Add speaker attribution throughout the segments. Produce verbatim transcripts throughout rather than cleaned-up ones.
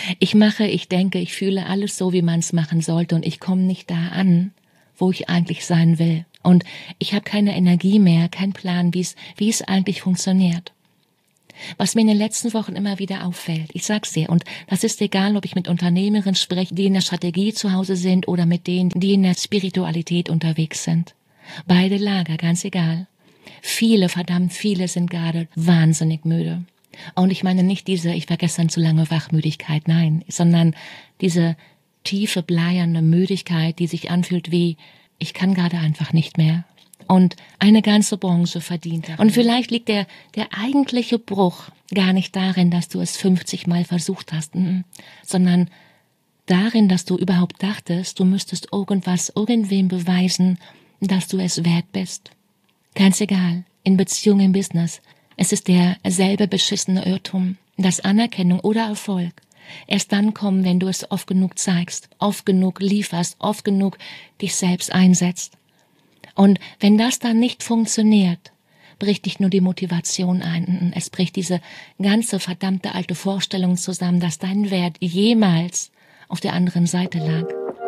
Speaker 1: Ich mache, ich denke, ich fühle alles so, wie man es machen sollte und ich komme nicht da an, wo ich eigentlich sein will. Und ich habe keine Energie mehr, keinen Plan, wie es wie es eigentlich funktioniert. Was mir in den letzten Wochen immer wieder auffällt, ich sag's dir, und das ist egal, ob ich mit Unternehmerinnen spreche, die in der Strategie zu Hause sind oder mit denen, die in der Spiritualität unterwegs sind. Beide Lager, ganz egal. Viele, verdammt viele sind gerade wahnsinnig müde. Und ich meine nicht diese, ich war gestern zu lange Wachmüdigkeit, nein, sondern diese tiefe, bleierne Müdigkeit, die sich anfühlt wie, ich kann gerade einfach nicht mehr. Und eine ganze Branche verdient daran. Und vielleicht liegt der, der eigentliche Bruch gar nicht darin, dass du es fünfzig Mal versucht hast, sondern darin, dass du überhaupt dachtest, du müsstest irgendwas, irgendwem beweisen, dass du es wert bist. Ganz egal, in Beziehung, im Business. Es ist derselbe beschissene Irrtum, dass Anerkennung oder Erfolg erst dann kommen, wenn du es oft genug zeigst, oft genug lieferst, oft genug dich selbst einsetzt. Und wenn das dann nicht funktioniert, bricht nicht nur die Motivation ein, es bricht diese ganze verdammte alte Vorstellung zusammen, dass dein Wert jemals auf der anderen Seite lag.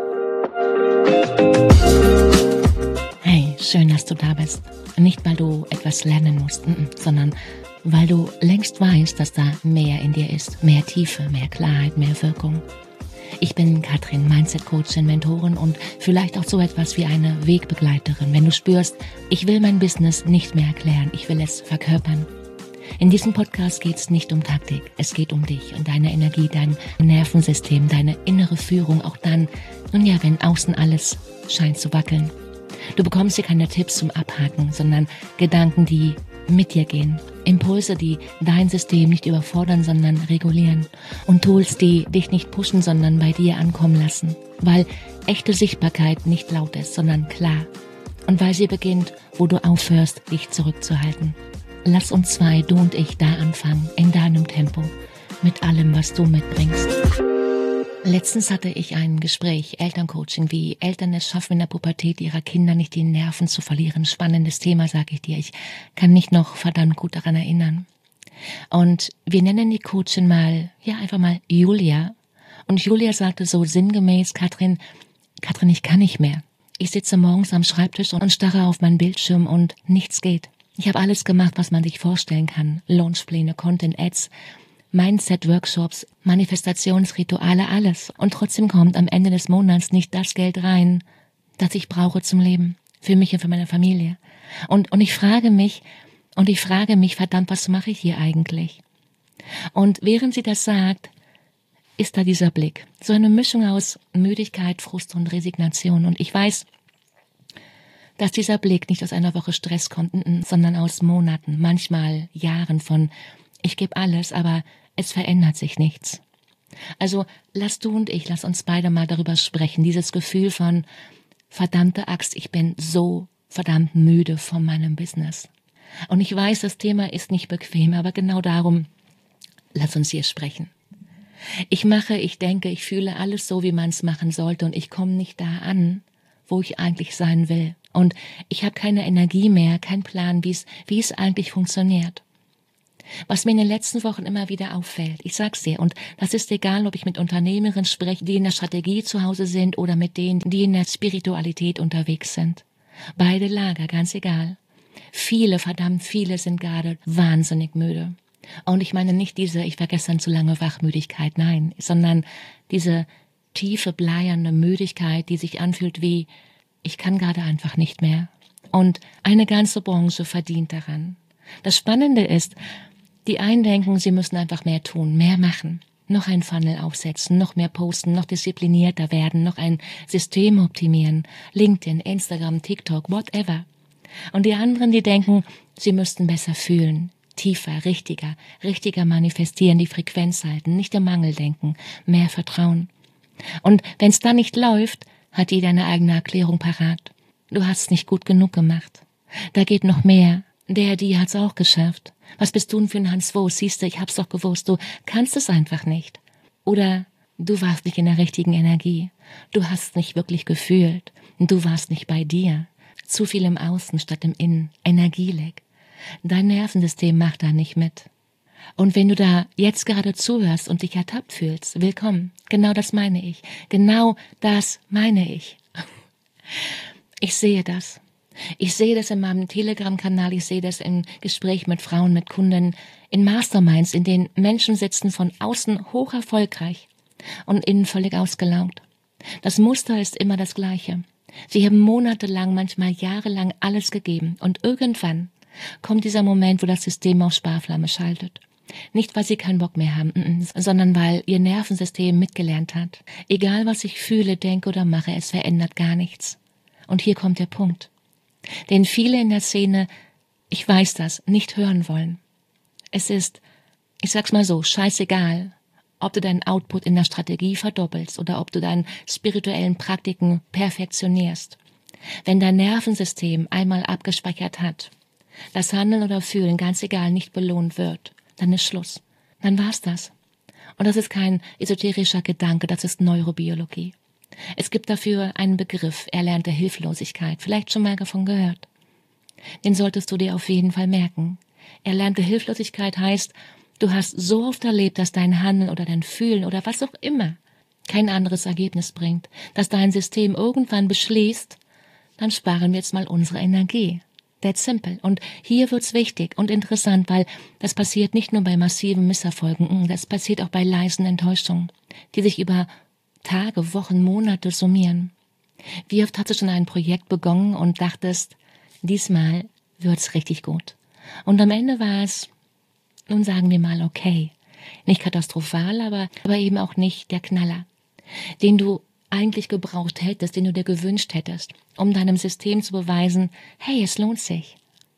Speaker 1: Hey, schön, dass du da bist. Nicht, weil du etwas lernen musst, sondern weil du längst weißt, dass da mehr in dir ist. Mehr Tiefe, mehr Klarheit, mehr Wirkung. Ich bin Katrin, Mindset-Coachin, Mentorin und vielleicht auch so etwas wie eine Wegbegleiterin. Wenn du spürst, ich will mein Business nicht mehr erklären, ich will es verkörpern. In diesem Podcast geht es nicht um Taktik, es geht um dich und deine Energie, dein Nervensystem, deine innere Führung, auch dann, nun ja, wenn außen alles scheint zu wackeln. Du bekommst hier keine Tipps zum Abhaken, sondern Gedanken, die mit dir gehen. Impulse, die dein System nicht überfordern, sondern regulieren. Und Tools, die dich nicht pushen, sondern bei dir ankommen lassen. Weil echte Sichtbarkeit nicht laut ist, sondern klar. Und weil sie beginnt, wo du aufhörst, dich zurückzuhalten. Lass uns zwei, du und ich, da anfangen, in deinem Tempo, mit allem, was du mitbringst. Letztens hatte ich ein Gespräch, Elterncoaching, wie Eltern es schaffen, in der Pubertät ihrer Kinder nicht die Nerven zu verlieren. Spannendes Thema, sage ich dir. Ich kann mich noch verdammt gut daran erinnern. Und wir nennen die Coachin mal, ja, einfach mal Julia. Und Julia sagte so sinngemäß, Katrin, Katrin, ich kann nicht mehr. Ich sitze morgens am Schreibtisch und starre auf meinen Bildschirm und nichts geht. Ich habe alles gemacht, was man sich vorstellen kann. Launchpläne, Content, Ads, Mindset-Workshops, Manifestationsrituale, alles. Und trotzdem kommt am Ende des Monats nicht das Geld rein, das ich brauche zum Leben. Für mich und für meine Familie. Und, und ich frage mich, und ich frage mich, verdammt, was mache ich hier eigentlich? Und während sie das sagt, ist da dieser Blick. So eine Mischung aus Müdigkeit, Frust und Resignation. Und ich weiß, dass dieser Blick nicht aus einer Woche Stress kommt, sondern aus Monaten, manchmal Jahren von ich gebe alles, aber es verändert sich nichts. Also lass du und ich, lass uns beide mal darüber sprechen. Dieses Gefühl von verdammte Axt, ich bin so verdammt müde von meinem Business. Und ich weiß, das Thema ist nicht bequem, aber genau darum, lass uns hier sprechen. Ich mache, ich denke, ich fühle alles so, wie man es machen sollte und ich komme nicht da an, wo ich eigentlich sein will. Und ich habe keine Energie mehr, keinen Plan, wie es wie es eigentlich funktioniert. Was mir in den letzten Wochen immer wieder auffällt, ich sag's dir, und das ist egal, ob ich mit Unternehmerinnen spreche, die in der Strategie zu Hause sind oder mit denen, die in der Spiritualität unterwegs sind. Beide Lager, ganz egal. Viele, verdammt viele sind gerade wahnsinnig müde. Und ich meine nicht diese, ich war gestern zu lange Wachmüdigkeit, nein, sondern diese tiefe, bleierne Müdigkeit, die sich anfühlt wie, ich kann gerade einfach nicht mehr. Und eine ganze Branche verdient daran. Das Spannende ist, die einen denken, sie müssen einfach mehr tun, mehr machen, noch ein Funnel aufsetzen, noch mehr posten, noch disziplinierter werden, noch ein System optimieren, LinkedIn, Instagram, TikTok, whatever. Und die anderen, die denken, sie müssten besser fühlen, tiefer, richtiger, richtiger manifestieren, die Frequenz halten, nicht im Mangel denken, mehr Vertrauen. Und wenn es dann nicht läuft, hat jeder eine eigene Erklärung parat. Du hast es nicht gut genug gemacht. Da geht noch mehr. Der, die hat's auch geschafft. Was bist du denn für ein Hans Wurst? Siehst du, ich hab's doch gewusst, du kannst es einfach nicht. Oder du warst nicht in der richtigen Energie. Du hast nicht wirklich gefühlt. Du warst nicht bei dir. Zu viel im Außen statt im Innen. Energieleck. Dein Nervensystem macht da nicht mit. Und wenn du da jetzt gerade zuhörst und dich ertappt fühlst, willkommen. Genau das meine ich. Genau das meine ich. Ich sehe das. Ich sehe das in meinem Telegram-Kanal, ich sehe das im Gespräch mit Frauen, mit Kunden, in Masterminds, in denen Menschen sitzen von außen hoch erfolgreich und innen völlig ausgelaugt. Das Muster ist immer das gleiche. Sie haben monatelang, manchmal jahrelang alles gegeben und irgendwann kommt dieser Moment, wo das System auf Sparflamme schaltet. Nicht, weil sie keinen Bock mehr haben, sondern weil ihr Nervensystem mitgelernt hat. Egal, was ich fühle, denke oder mache, es verändert gar nichts. Und hier kommt der Punkt, den viele in der Szene, ich weiß das, nicht hören wollen. Es ist, ich sag's mal so, scheißegal, ob du deinen Output in der Strategie verdoppelst oder ob du deinen spirituellen Praktiken perfektionierst. Wenn dein Nervensystem einmal abgespeichert hat, das Handeln oder Fühlen, ganz egal, nicht belohnt wird, dann ist Schluss. Dann war's das. Und das ist kein esoterischer Gedanke, das ist Neurobiologie. Es gibt dafür einen Begriff, erlernte Hilflosigkeit, vielleicht schon mal davon gehört. Den solltest du dir auf jeden Fall merken. Erlernte Hilflosigkeit heißt, du hast so oft erlebt, dass dein Handeln oder dein Fühlen oder was auch immer kein anderes Ergebnis bringt, dass dein System irgendwann beschließt, dann sparen wir jetzt mal unsere Energie. That's simple. Und hier wird's wichtig und interessant, weil das passiert nicht nur bei massiven Misserfolgen, das passiert auch bei leisen Enttäuschungen, die sich über Tage, Wochen, Monate summieren. Wie oft hast du schon ein Projekt begonnen und dachtest, diesmal wird's richtig gut. Und am Ende war es, nun sagen wir mal, okay. Nicht katastrophal, aber, aber eben auch nicht der Knaller, den du eigentlich gebraucht hättest, den du dir gewünscht hättest, um deinem System zu beweisen, hey, es lohnt sich.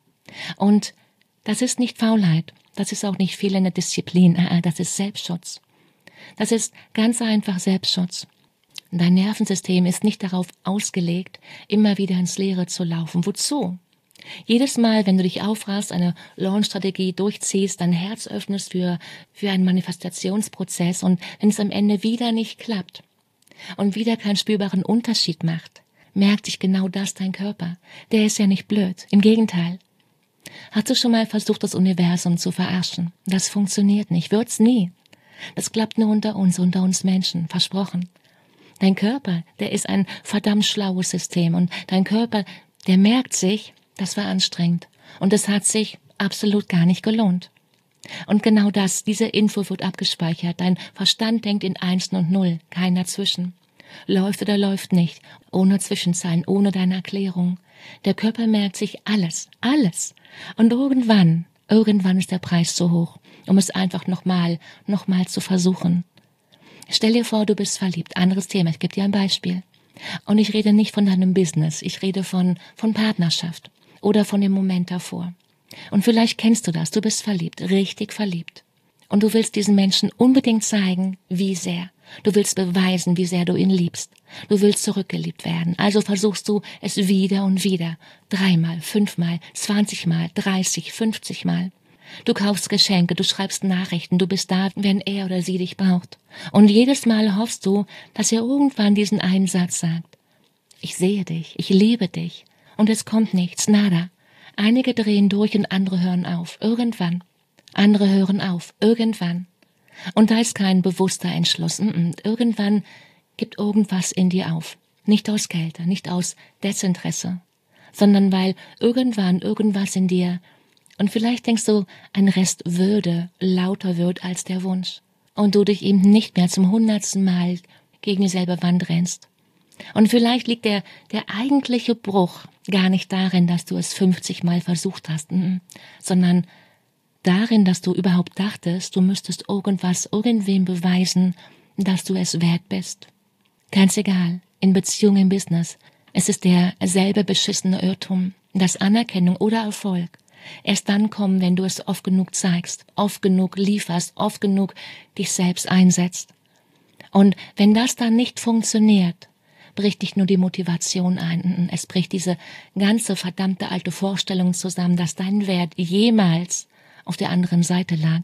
Speaker 1: Und das ist nicht Faulheit, das ist auch nicht fehlende Disziplin, das ist Selbstschutz. Das ist ganz einfach Selbstschutz. Dein Nervensystem ist nicht darauf ausgelegt, immer wieder ins Leere zu laufen. Wozu? Jedes Mal, wenn du dich aufrafst, eine Launch-Strategie durchziehst, dein Herz öffnest für, für einen Manifestationsprozess und wenn es am Ende wieder nicht klappt und wieder keinen spürbaren Unterschied macht, merkt sich genau das dein Körper. Der ist ja nicht blöd, im Gegenteil. Hast du schon mal versucht, das Universum zu verarschen? Das funktioniert nicht, wird's nie. Das klappt nur unter uns, unter uns Menschen, versprochen. Dein Körper, der ist ein verdammt schlaues System und dein Körper, der merkt sich, das war anstrengend und es hat sich absolut gar nicht gelohnt. Und genau das, diese Info wird abgespeichert. Dein Verstand denkt in Einsen und Null, kein dazwischen. Läuft oder läuft nicht, ohne Zwischenzeilen, ohne deine Erklärung. Der Körper merkt sich alles, alles. Und irgendwann, irgendwann ist der Preis zu hoch, um es einfach nochmal, nochmal zu versuchen. Stell dir vor, du bist verliebt. Anderes Thema, ich gebe dir ein Beispiel. Und ich rede nicht von deinem Business, ich rede von, von Partnerschaft oder von dem Moment davor. Und vielleicht kennst du das, du bist verliebt, richtig verliebt. Und du willst diesen Menschen unbedingt zeigen, wie sehr. Du willst beweisen, wie sehr du ihn liebst. Du willst zurückgeliebt werden. Also versuchst du es wieder und wieder. Dreimal, fünfmal, zwanzigmal, dreißig, fünfzigmal. Du kaufst Geschenke, du schreibst Nachrichten, du bist da, wenn er oder sie dich braucht. Und jedes Mal hoffst du, dass er irgendwann diesen einen Satz sagt. Ich sehe dich, ich liebe dich. Und es kommt nichts, nada. Einige drehen durch und andere hören auf, irgendwann. Andere hören auf, irgendwann. Und da ist kein bewusster Entschluss. Irgendwann gibt irgendwas in dir auf. Nicht aus Kälte, nicht aus Desinteresse, sondern weil irgendwann irgendwas in dir, und vielleicht denkst du, ein Rest Würde lauter wird als der Wunsch. Und du dich eben nicht mehr zum hundertsten Mal gegen dieselbe Wand rennst. Und vielleicht liegt der, der eigentliche Bruch gar nicht darin, dass du es fünfzig Mal versucht hast, sondern darin, dass du überhaupt dachtest, du müsstest irgendwas irgendwem beweisen, dass du es wert bist. Ganz egal, in Beziehung, im Business. Es ist derselbe beschissene Irrtum, dass Anerkennung oder Erfolg erst dann kommen, wenn du es oft genug zeigst, oft genug lieferst, oft genug dich selbst einsetzt. Und wenn das dann nicht funktioniert, bricht nicht nur die Motivation ein, es bricht diese ganze verdammte alte Vorstellung zusammen, dass dein Wert jemals auf der anderen Seite lag.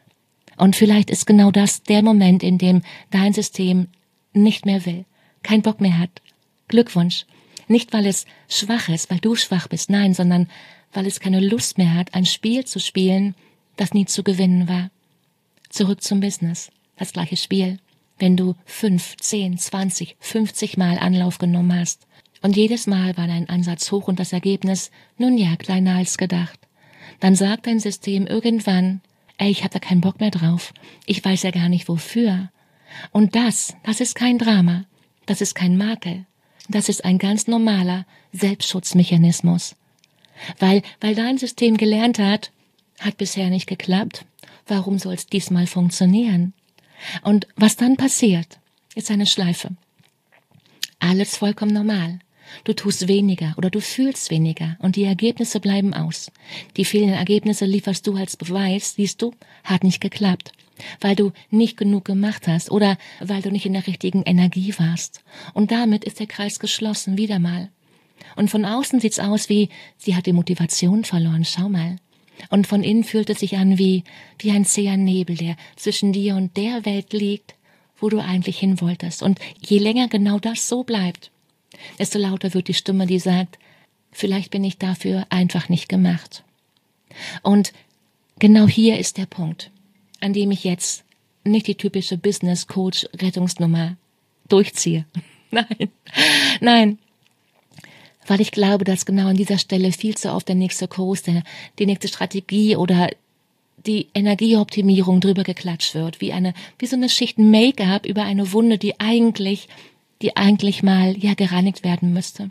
Speaker 1: Und vielleicht ist genau das der Moment, in dem dein System nicht mehr will, keinen Bock mehr hat. Glückwunsch. Nicht, weil es schwach ist, weil du schwach bist, nein, sondern weil es keine Lust mehr hat, ein Spiel zu spielen, das nie zu gewinnen war. Zurück zum Business, das gleiche Spiel. Wenn du fünf, zehn, zwanzig, fünfzig Mal Anlauf genommen hast und jedes Mal war dein Ansatz hoch und das Ergebnis, nun ja, kleiner als gedacht, dann sagt dein System irgendwann, ey, ich hab da keinen Bock mehr drauf, ich weiß ja gar nicht wofür. Und das, das ist kein Drama, das ist kein Makel, das ist ein ganz normaler Selbstschutzmechanismus. Weil, weil dein System gelernt hat, hat bisher nicht geklappt, warum soll es diesmal funktionieren? Und was dann passiert, ist eine Schleife. Alles vollkommen normal. Du tust weniger oder du fühlst weniger und die Ergebnisse bleiben aus. Die fehlenden Ergebnisse lieferst du als Beweis, siehst du, hat nicht geklappt, weil du nicht genug gemacht hast oder weil du nicht in der richtigen Energie warst. Und damit ist der Kreis geschlossen, wieder mal. Und von außen sieht's aus wie, sie hat die Motivation verloren, schau mal. Und von innen fühlt es sich an wie, wie ein zäher Nebel, der zwischen dir und der Welt liegt, wo du eigentlich hin wolltest. Und je länger genau das so bleibt, desto lauter wird die Stimme, die sagt, vielleicht bin ich dafür einfach nicht gemacht. Und genau hier ist der Punkt, an dem ich jetzt nicht die typische Business-Coach-Rettungsnummer durchziehe. Nein, nein. Weil ich glaube, dass genau an dieser Stelle viel zu oft der nächste Kurs, der, die nächste Strategie oder die Energieoptimierung drüber geklatscht wird, wie eine, wie so eine Schicht Make-up über eine Wunde, die eigentlich, die eigentlich mal, ja, gereinigt werden müsste.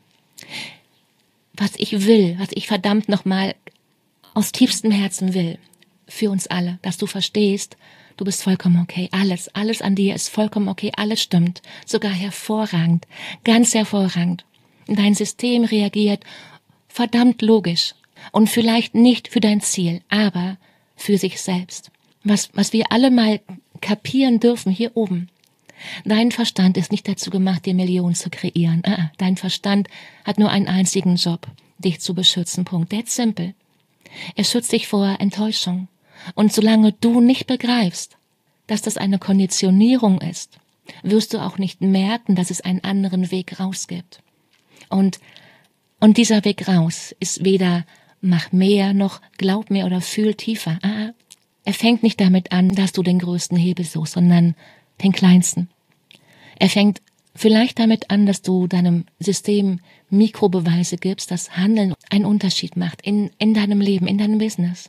Speaker 1: Was ich will, was ich verdammt nochmal aus tiefstem Herzen will, für uns alle, dass du verstehst, du bist vollkommen okay, alles, alles an dir ist vollkommen okay, alles stimmt, sogar hervorragend, ganz hervorragend. Dein System reagiert verdammt logisch und vielleicht nicht für dein Ziel, aber für sich selbst. Was, was wir alle mal kapieren dürfen hier oben. Dein Verstand ist nicht dazu gemacht, dir Millionen zu kreieren. Ah, dein Verstand hat nur einen einzigen Job, dich zu beschützen. Punkt. That's simple. Er schützt dich vor Enttäuschung. Und solange du nicht begreifst, dass das eine Konditionierung ist, wirst du auch nicht merken, dass es einen anderen Weg raus gibt. Und, und dieser Weg raus ist weder mach mehr noch glaub mehr oder fühl tiefer. Ah, er fängt nicht damit an, dass du den größten Hebel suchst, sondern den kleinsten. Er fängt vielleicht damit an, dass du deinem System Mikrobeweise gibst, dass Handeln einen Unterschied macht in, in deinem Leben, in deinem Business.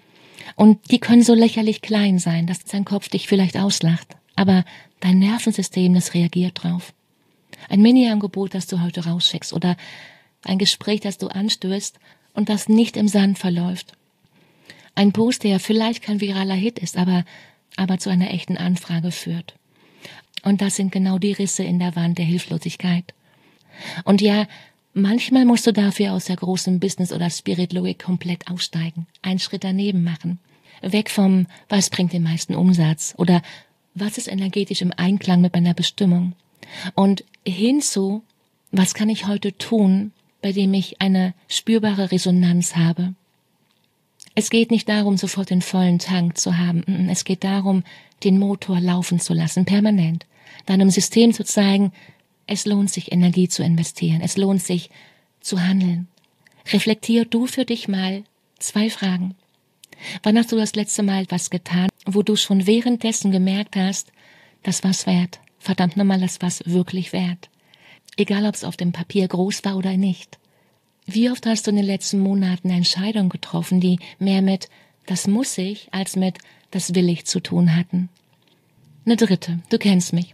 Speaker 1: Und die können so lächerlich klein sein, dass dein Kopf dich vielleicht auslacht. Aber dein Nervensystem, das reagiert drauf. Ein Mini-Angebot, das du heute rausschickst oder ein Gespräch, das du anstößt und das nicht im Sand verläuft. Ein Post, der vielleicht kein viraler Hit ist, aber, aber zu einer echten Anfrage führt. Und das sind genau die Risse in der Wand der Hilflosigkeit. Und ja, manchmal musst du dafür aus der großen Business- oder Spirit-Logik komplett aussteigen, einen Schritt daneben machen. Weg vom, was bringt den meisten Umsatz oder was ist energetisch im Einklang mit meiner Bestimmung. Und hinzu, was kann ich heute tun, bei dem ich eine spürbare Resonanz habe. Es geht nicht darum, sofort den vollen Tank zu haben. Es geht darum, den Motor laufen zu lassen, permanent. Deinem System zu zeigen, es lohnt sich, Energie zu investieren. Es lohnt sich, zu handeln. Reflektier du für dich mal zwei Fragen. Wann hast du das letzte Mal etwas getan, wo du schon währenddessen gemerkt hast, das war's wert? Verdammt nochmal, das war's wirklich wert. Egal, ob es auf dem Papier groß war oder nicht. Wie oft hast du in den letzten Monaten Entscheidungen getroffen, die mehr mit das muss ich, als mit das will ich zu tun hatten? Eine dritte, du kennst mich.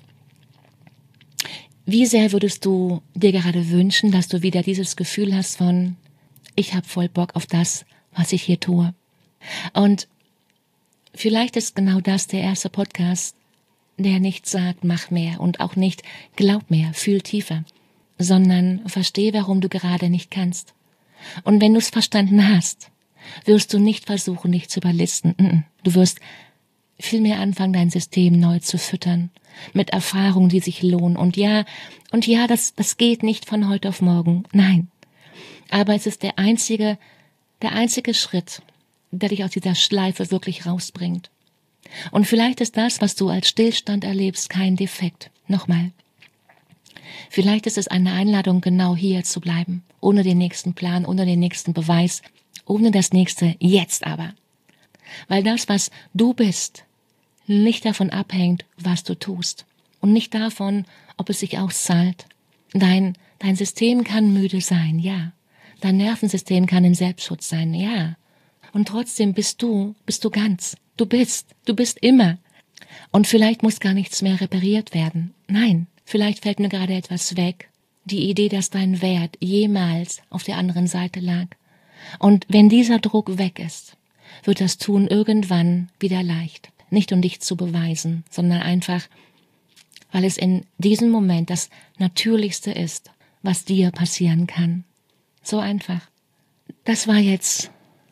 Speaker 1: Wie sehr würdest du dir gerade wünschen, dass du wieder dieses Gefühl hast von ich habe voll Bock auf das, was ich hier tue? Und vielleicht ist genau das der erste Podcast, der nicht sagt, mach mehr und auch nicht, glaub mehr, fühl tiefer, sondern versteh, warum du gerade nicht kannst. Und wenn du es verstanden hast, wirst du nicht versuchen, dich zu überlisten. Du wirst vielmehr anfangen, dein System neu zu füttern, mit Erfahrungen, die sich lohnen. Und ja, und ja, das, das geht nicht von heute auf morgen. Nein. Aber es ist der einzige, der einzige Schritt, der dich aus dieser Schleife wirklich rausbringt. Und vielleicht ist das, was du als Stillstand erlebst, kein Defekt. Nochmal. Vielleicht ist es eine Einladung, genau hier zu bleiben, ohne den nächsten Plan, ohne den nächsten Beweis, ohne das nächste Jetzt aber. Weil das, was du bist, nicht davon abhängt, was du tust. Und nicht davon, ob es sich auszahlt. Dein, dein System kann müde sein, ja. Dein Nervensystem kann im Selbstschutz sein, ja. Und trotzdem bist du, bist du ganz. Du bist, du bist immer. Und vielleicht muss gar nichts mehr repariert werden. Nein, vielleicht fällt mir gerade etwas weg. Die Idee, dass dein Wert jemals auf der anderen Seite lag. Und wenn dieser Druck weg ist, wird das Tun irgendwann wieder leicht. Nicht um dich zu beweisen, sondern einfach, weil es in diesem Moment das Natürlichste ist, was dir passieren kann. So einfach. Das war jetzt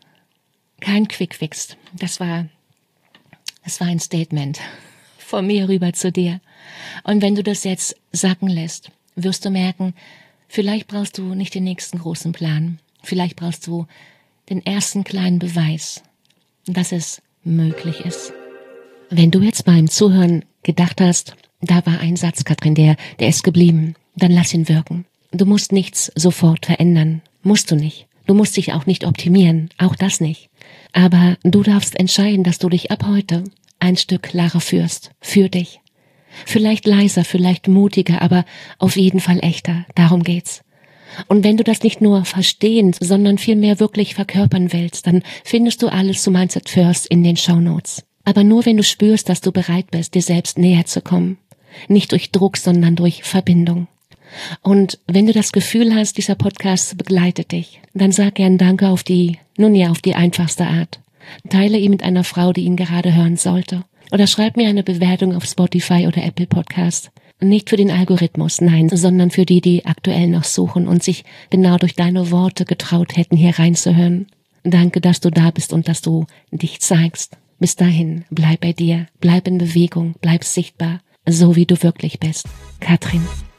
Speaker 1: kein Quickfix. Das war, das war ein Statement von mir rüber zu dir. Und wenn du das jetzt sacken lässt, wirst du merken, vielleicht brauchst du nicht den nächsten großen Plan. Vielleicht brauchst du den ersten kleinen Beweis, dass es möglich ist. Wenn du jetzt beim Zuhören gedacht hast, da war ein Satz, Katrin, der, der ist geblieben, dann lass ihn wirken. Du musst nichts sofort verändern. Musst du nicht. Du musst dich auch nicht optimieren. Auch das nicht. Aber du darfst entscheiden, dass du dich ab heute ein Stück klarer führst. Für dich. Vielleicht leiser, vielleicht mutiger, aber auf jeden Fall echter. Darum geht's. Und wenn du das nicht nur verstehen, sondern vielmehr wirklich verkörpern willst, dann findest du alles zu Mindset First in den Shownotes. Aber nur wenn du spürst, dass du bereit bist, dir selbst näher zu kommen. Nicht durch Druck, sondern durch Verbindung. Und wenn du das Gefühl hast, dieser Podcast begleitet dich, dann sag gern Danke auf die, nun ja, auf die einfachste Art. Teile ihn mit einer Frau, die ihn gerade hören sollte. Oder schreib mir eine Bewertung auf Spotify oder Apple Podcast. Nicht für den Algorithmus, nein, sondern für die, die aktuell noch suchen und sich genau durch deine Worte getraut hätten, hier reinzuhören. Danke, dass du da bist und dass du dich zeigst. Bis dahin, bleib bei dir, bleib in Bewegung, bleib sichtbar, so wie du wirklich bist. Katrin.